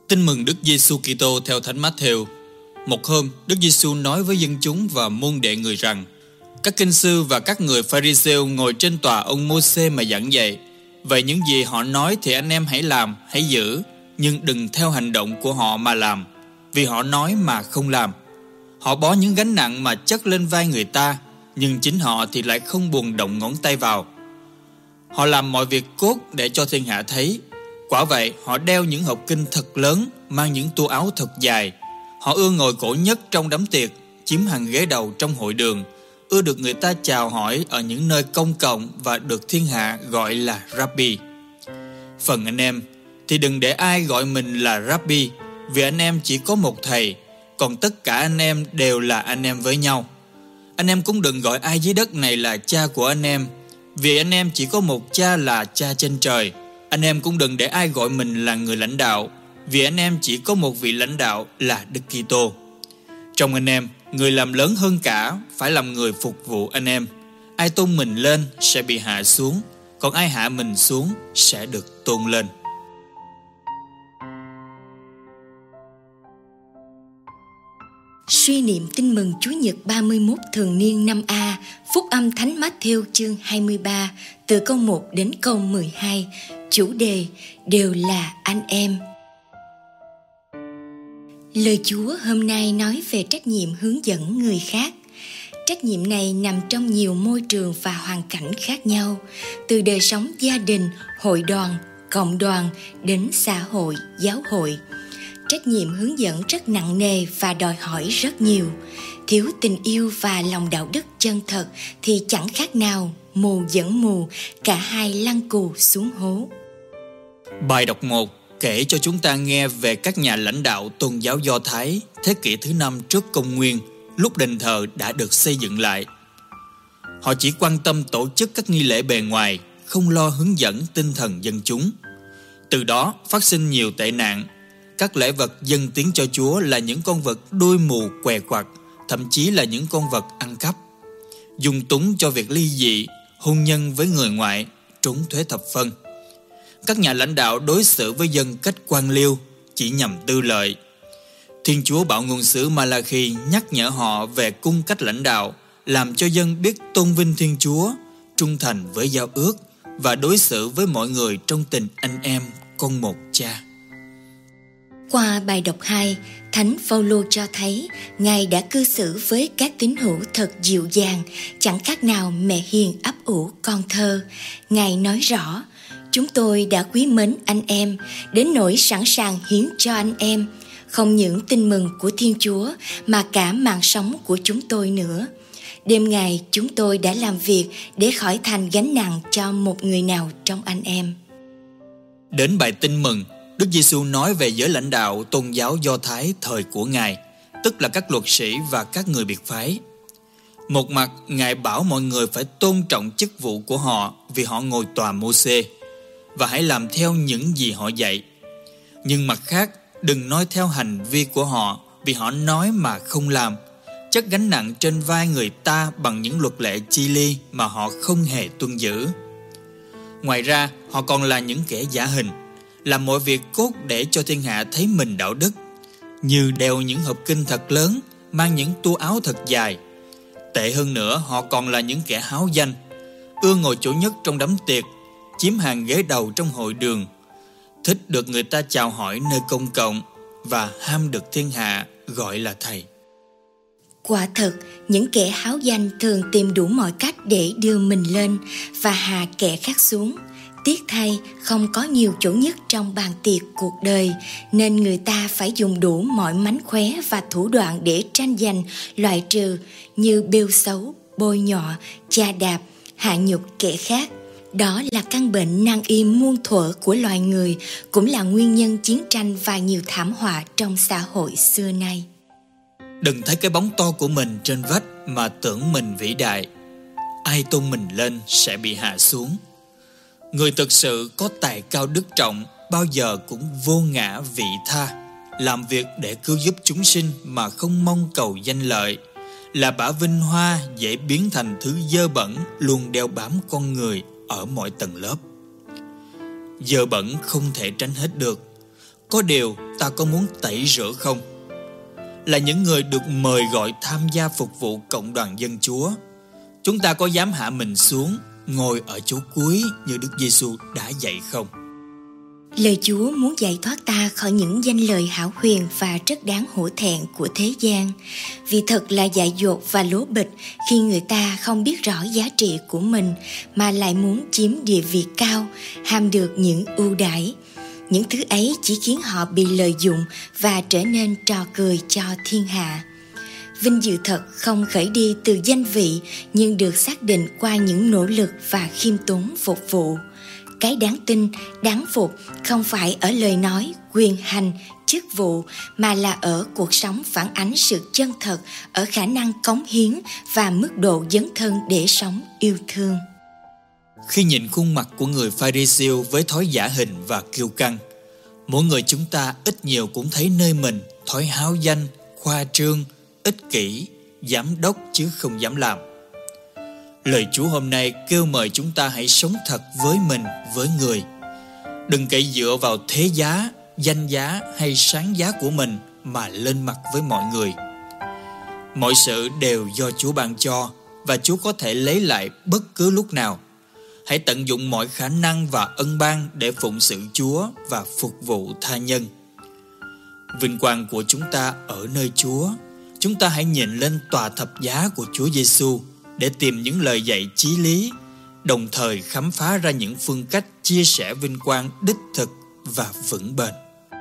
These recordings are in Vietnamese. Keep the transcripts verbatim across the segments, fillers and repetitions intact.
Tin mừng Đức Giêsu Kitô theo Thánh Mát-thêu. Một hôm, Đức Giêsu nói với dân chúng và môn đệ người rằng: các kinh sư và các người Pha-ri-rêu ngồi trên tòa ông Mô-sê mà giảng dạy. Vậy những gì họ nói thì anh em hãy làm, hãy giữ, nhưng đừng theo hành động của họ mà làm, vì họ nói mà không làm. Họ bó những gánh nặng mà chất lên vai người ta, nhưng chính họ thì lại không buồn động ngón tay vào. Họ làm mọi việc cốt để cho thiên hạ thấy. Quả vậy, họ đeo những hộp kinh thật lớn, mang những tua áo thật dài. Họ ưa ngồi cổ nhất trong đám tiệc, chiếm hàng ghế đầu trong hội đường, ưa được người ta chào hỏi ở những nơi công cộng và được thiên hạ gọi là Rabbi. Phần anh em thì đừng để ai gọi mình là Rabbi, vì anh em chỉ có một thầy, còn tất cả anh em đều là anh em với nhau. Anh em cũng đừng gọi ai dưới đất này là cha của anh em, vì anh em chỉ có một cha là cha trên trời. Anh em cũng đừng để ai gọi mình là người lãnh đạo, vì anh em chỉ có một vị lãnh đạo là Đức Kitô. Trong anh em, người làm lớn hơn cả phải làm người phục vụ anh em. Ai tôn mình lên sẽ bị hạ xuống, còn ai hạ mình xuống sẽ được tôn lên. Suy niệm tin mừng Chúa Nhật ba mươi mốt thường niên năm A, Phúc âm Thánh Mát-thêu chương hai mươi ba, từ câu một đến câu mười hai. Chủ đề: đều là anh em. Lời Chúa hôm nay nói về trách nhiệm hướng dẫn người khác. Trách nhiệm này nằm trong nhiều môi trường và hoàn cảnh khác nhau, từ đời sống gia đình, hội đoàn, cộng đoàn đến xã hội, giáo hội. Trách nhiệm hướng dẫn rất nặng nề và đòi hỏi rất nhiều. Thiếu tình yêu và lòng đạo đức chân thật thì chẳng khác nào mù dẫn mù, cả hai lăn cù xuống hố. Bài đọc một kể cho chúng ta nghe về các nhà lãnh đạo tôn giáo Do Thái thế kỷ thứ năm trước công nguyên, lúc đền thờ đã được xây dựng lại. Họ chỉ quan tâm tổ chức các nghi lễ bề ngoài, không lo hướng dẫn tinh thần dân chúng. Từ đó phát sinh nhiều tệ nạn. Các lễ vật dâng tiếng cho Chúa là những con vật đuôi mù què quặt, thậm chí là những con vật ăn cắp. Dung túng cho việc ly dị, hôn nhân với người ngoại, trốn thuế thập phân. Các nhà lãnh đạo đối xử với dân cách quan liêu, chỉ nhằm tư lợi. Thiên Chúa bảo ngôn sứ Ma-la-khi nhắc nhở họ về cung cách lãnh đạo, làm cho dân biết tôn vinh Thiên Chúa, trung thành với giao ước và đối xử với mọi người trong tình anh em con một cha. Qua bài đọc hai, Thánh Phao-lô cho thấy Ngài đã cư xử với các tín hữu thật dịu dàng, chẳng khác nào mẹ hiền ấp ủ con thơ. Ngài nói rõ: chúng tôi đã quý mến anh em, đến nỗi sẵn sàng hiến cho anh em, không những tin mừng của Thiên Chúa mà cả mạng sống của chúng tôi nữa. Đêm ngày chúng tôi đã làm việc để khỏi thành gánh nặng cho một người nào trong anh em. Đến bài tin mừng, Đức Giêsu nói về giới lãnh đạo tôn giáo Do Thái thời của Ngài, tức là các luật sĩ và các người biệt phái. Một mặt, Ngài bảo mọi người phải tôn trọng chức vụ của họ vì họ ngồi tòa Mô-sê, và hãy làm theo những gì họ dạy. Nhưng mặt khác, đừng nói theo hành vi của họ vì họ nói mà không làm, chất gánh nặng trên vai người ta bằng những luật lệ chi ly mà họ không hề tuân giữ. Ngoài ra, họ còn là những kẻ giả hình, làm mọi việc cốt để cho thiên hạ thấy mình đạo đức, như đeo những hộp kinh thật lớn, mang những tua áo thật dài. Tệ hơn nữa, họ còn là những kẻ háo danh, ưa ngồi chỗ nhất trong đám tiệc, chiếm hàng ghế đầu trong hội đường, thích được người ta chào hỏi nơi công cộng và ham được thiên hạ gọi là thầy. Quả thật, những kẻ háo danh thường tìm đủ mọi cách để đưa mình lên và hạ kẻ khác xuống. Tiếc thay, không có nhiều chỗ nhất trong bàn tiệc cuộc đời, nên người ta phải dùng đủ mọi mánh khóe và thủ đoạn để tranh giành, loại trừ, như bêu xấu, bôi nhọ, chà đạp, hạ nhục kẻ khác. Đó là căn bệnh nan y muôn thuở của loài người, cũng là nguyên nhân chiến tranh và nhiều thảm họa trong xã hội xưa nay. Đừng thấy cái bóng to của mình trên vách mà tưởng mình vĩ đại. Ai tôn mình lên sẽ bị hạ xuống. Người thực sự có tài cao đức trọng bao giờ cũng vô ngã vị tha, làm việc để cứu giúp chúng sinh mà không mong cầu danh lợi, là bả vinh hoa dễ biến thành thứ dơ bẩn luôn đeo bám con người ở mọi tầng lớp. Dơ bẩn không thể tránh hết được. có điều ta có muốn tẩy rửa không? Là những người được mời gọi tham gia phục vụ cộng đoàn dân Chúa, chúng ta có dám hạ mình xuống, ngồi ở chỗ cuối như Đức Giêsu đã dạy không? Lời Chúa muốn giải thoát ta khỏi những danh lời hão huyền và rất đáng hổ thẹn của thế gian. Vì thật là dại dột và lố bịch khi người ta không biết rõ giá trị của mình mà lại muốn chiếm địa vị cao, ham được những ưu đãi. Những thứ ấy chỉ khiến họ bị lợi dụng và trở nên trò cười cho thiên hạ. Vinh dự thật không khởi đi từ danh vị nhưng được xác định qua những nỗ lực và khiêm tốn phục vụ. Cái đáng tin, đáng phục không phải ở lời nói, quyền hành, chức vụ mà là ở cuộc sống phản ánh sự chân thật, ở khả năng cống hiến và mức độ dấn thân để sống yêu thương. Khi nhìn khuôn mặt của người Pha-ri-siêu với thói giả hình và kiêu căng, mỗi người chúng ta ít nhiều cũng thấy nơi mình thói háo danh, khoa trương, ích kỷ, giám đốc chứ không dám làm. Lời Chúa hôm nay kêu mời chúng ta hãy sống thật với mình, với người. Đừng cậy dựa vào thế giá, danh giá hay sáng giá của mình mà lên mặt với mọi người. Mọi sự đều do Chúa ban cho và Chúa có thể lấy lại bất cứ lúc nào. Hãy tận dụng mọi khả năng và ân ban để phụng sự Chúa và phục vụ tha nhân. Vinh quang của chúng ta ở nơi Chúa. Chúng ta hãy nhìn lên tòa thập giá của Chúa Giêsu để tìm những lời dạy chí lý, đồng thời khám phá ra những phương cách chia sẻ vinh quang đích thực và vững bền.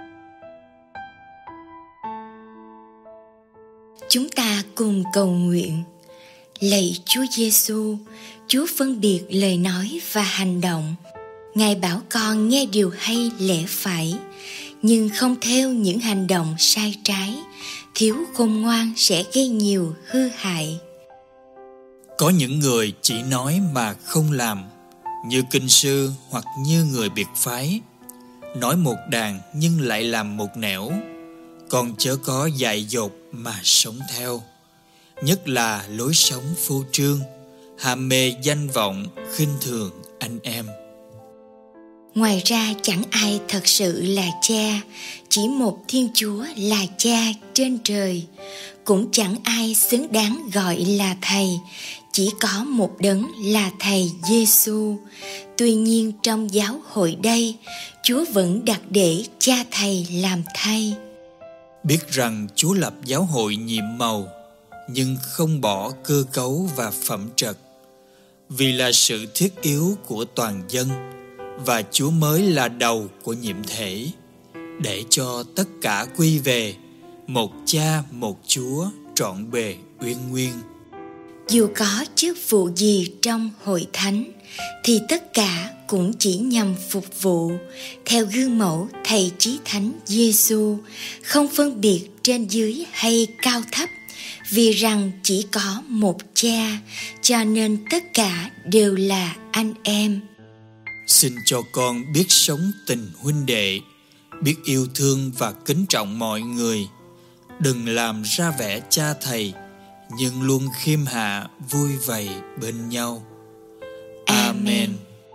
Chúng ta cùng cầu nguyện. Lạy Chúa Giêsu, Chúa phân biệt lời nói và hành động. Ngài bảo con nghe điều hay lẽ phải, nhưng không theo những hành động sai trái. Thiếu khôn ngoan sẽ gây nhiều hư hại. Có những người chỉ nói mà không làm, như kinh sư hoặc như người biệt phái, nói một đàn nhưng lại làm một nẻo, còn chớ có dại dột mà sống theo. Nhất là lối sống phô trương, ham mê danh vọng, khinh thường anh em. Ngoài ra chẳng ai thật sự là cha, chỉ một Thiên Chúa là cha trên trời. Cũng chẳng ai xứng đáng gọi là thầy, chỉ có một đấng là thầy Giêsu. Tuy nhiên trong giáo hội đây, Chúa vẫn đặt để cha thầy làm thay. Biết rằng Chúa lập giáo hội nhiệm màu, nhưng không bỏ cơ cấu và phẩm trật, vì là sự thiết yếu của toàn dân, và Chúa mới là đầu của nhiệm thể, để cho tất cả quy về một cha một Chúa trọn bề uyên nguyên. Dù có chức vụ gì trong hội thánh, thì tất cả cũng chỉ nhằm phục vụ theo gương mẫu thầy chí thánh Giêsu, không phân biệt trên dưới hay cao thấp, vì rằng chỉ có một cha, cho nên tất cả đều là anh em. Xin cho con biết sống tình huynh đệ, biết yêu thương và kính trọng mọi người, đừng làm ra vẻ cha thầy, nhưng luôn khiêm hạ vui vầy bên nhau. Amen.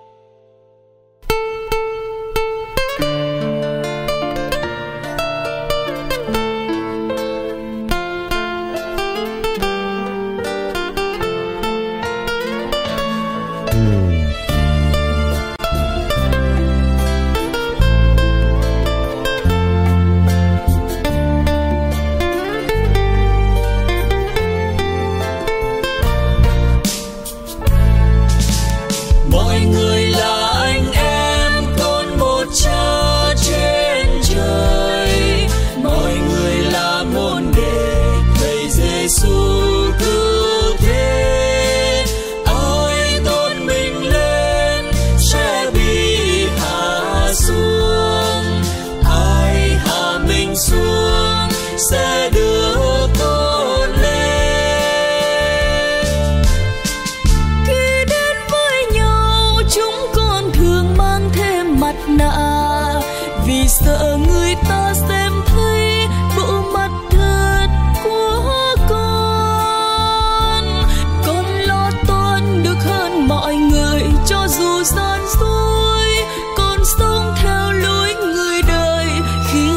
Vì sợ người ta xem thấy bộ mặt thật của con, con lo toan được hơn mọi người cho dù gian dối. Con sống theo lối người đời khi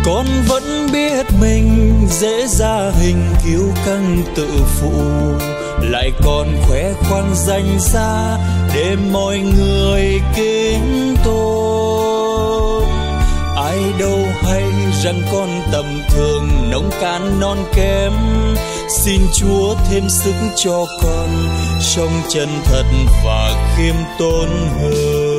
Con vẫn biết mình dễ ra hình kiêu căng tự phụ, lại còn khoe khoang danh giá để mọi người kính tôn. Ai đâu hay rằng con tầm thường nông cạn non kém, xin Chúa thêm sức cho con sống chân thật và khiêm tốn hơn.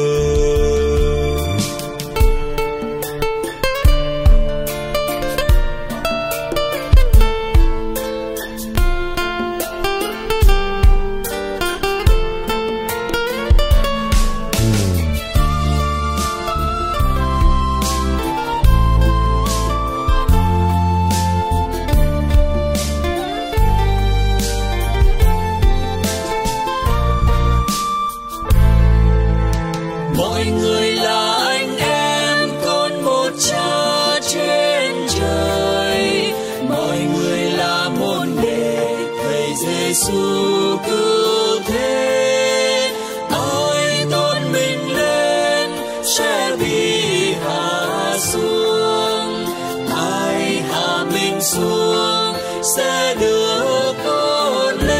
Mọi người là anh em con một Cha trên trời, mọi người là môn đệ thầy Giêsu cứu thế. Ai tôn mình lên sẽ bị hạ xuống, ai hạ mình xuống sẽ được tôn lên.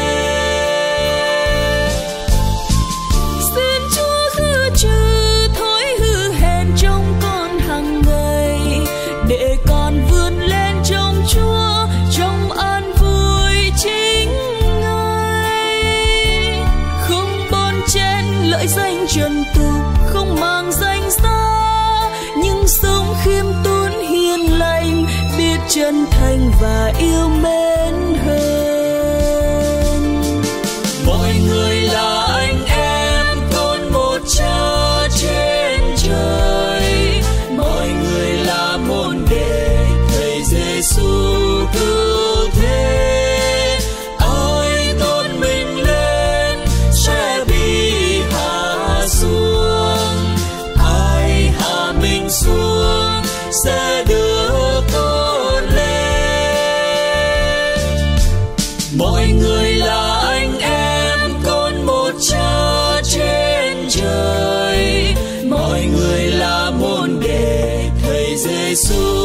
Xin Chúa khứ trừ thói hư hèn trong con hàng ngày, để con vươn lên trong Chúa, trong an vui chính Ngài. Không bon chen lợi danh trần tục, không mang danh giá, nhưng sống khiêm tốn hiền lành, biết chân thành và yêu mến hơn. Mọi người là anh em con một Cha trên trời, mọi người là môn đệ thầy Giêsu cứu thế. Ai tôn mình lên sẽ bị hạ xuống, ai hạ mình xuống sẽ được tôn lên. Mọi người là anh em con một Cha trên trời, mọi người là môn đệ thầy Giêsu